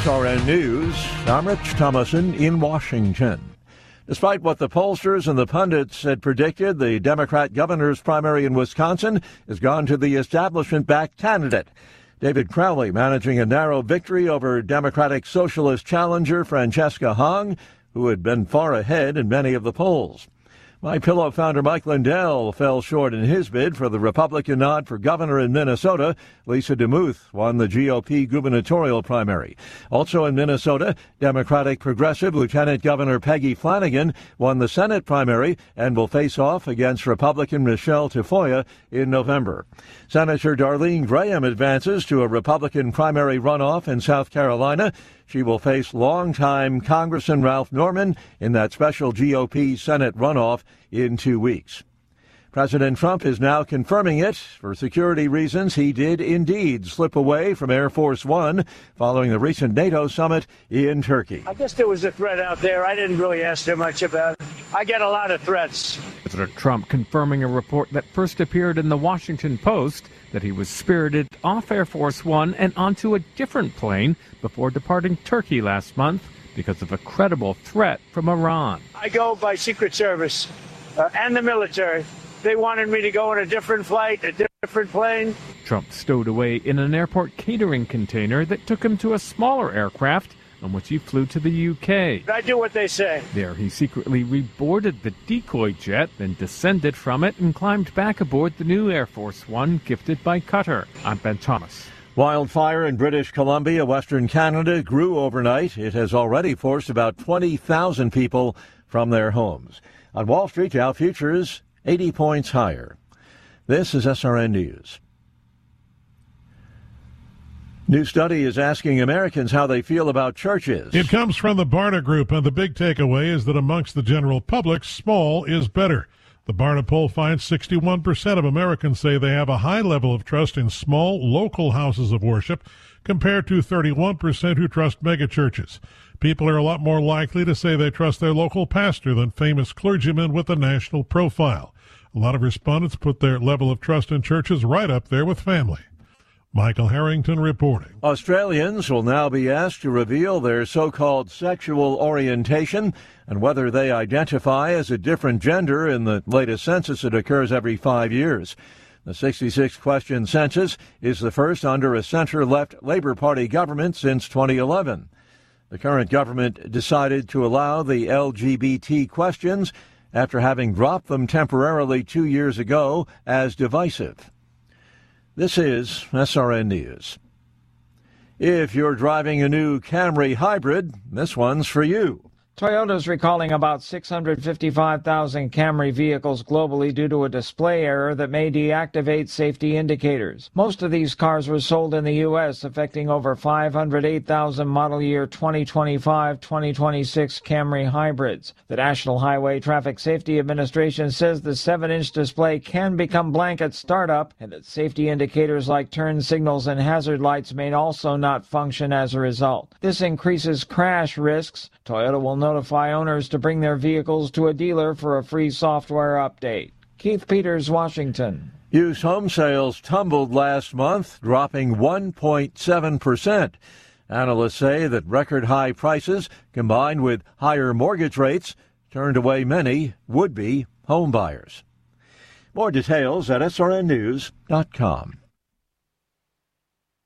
SRN News, I'm Rich Thomason in Washington. Despite what the pollsters and the pundits had predicted, the Democrat governor's primary in Wisconsin has gone to the establishment-backed candidate. David Crowley managing a narrow victory over Democratic Socialist challenger Francesca Hong, who had been far ahead in many of the polls. MyPillow founder Mike Lindell fell short in his bid for the Republican nod for governor in Minnesota. Lisa DeMuth won the GOP gubernatorial primary. Also in Minnesota, Democratic progressive Lieutenant Governor Peggy Flanagan won the Senate primary and will face off against Republican Michelle Tafoya in November. Senator Darlene Graham advances to a Republican primary runoff in South Carolina. She will face longtime Congressman Ralph Norman in that special GOP Senate runoff in 2 weeks. President Trump is now confirming it. For security reasons, he did indeed slip away from Air Force One following the recent NATO summit in Turkey. I guess there was a threat out there. I didn't really ask too much about it. I get a lot of threats. President Trump confirming a report that first appeared in the Washington Post that he was spirited off Air Force One and onto a different plane before departing Turkey last month because of a credible threat from Iran. I go by Secret Service and the military. They wanted me to go on a different flight, a different plane. Trump stowed away in an airport catering container that took him to a smaller aircraft on which he flew to the UK. I do what they say. There he secretly reboarded the decoy jet, then descended from it and climbed back aboard the new Air Force One gifted by Qatar. I'm Ben Thomas. Wildfire in British Columbia, Western Canada, grew overnight. It has already forced about 20,000 people from their homes. On Wall Street, Dow futures 80 points higher. This is SRN News. New study is asking Americans how they feel about churches. It comes from the Barna Group, and the big takeaway is that amongst the general public, small is better. The Barna poll finds 61% of Americans say they have a high level of trust in small, local houses of worship, compared to 31% who trust megachurches. People are a lot more likely to say they trust their local pastor than famous clergymen with a national profile. A lot of respondents put their level of trust in churches right up there with family. Michael Harrington reporting. Australians will now be asked to reveal their so-called sexual orientation and whether they identify as a different gender in the latest census that occurs every 5 years. The 66-question census is the first under a center-left Labour Party government since 2011. The current government decided to allow the LGBT questions after having dropped them temporarily 2 years ago as divisive. This is SRN News. If you're driving a new Camry hybrid, this one's for you. Toyota's recalling about 655,000 Camry vehicles globally due to a display error that may deactivate safety indicators. Most of these cars were sold in the U.S., affecting over 508,000 model year 2025-2026 Camry hybrids. The National Highway Traffic Safety Administration says the 7-inch display can become blank at startup and that safety indicators like turn signals and hazard lights may also not function as a result. This increases crash risks. Toyota will notify owners to bring their vehicles to a dealer for a free software update. Keith Peters, Washington. Used home sales tumbled last month, dropping 1.7%. Analysts say that record high prices combined with higher mortgage rates turned away many would-be home buyers. More details at srnnews.com.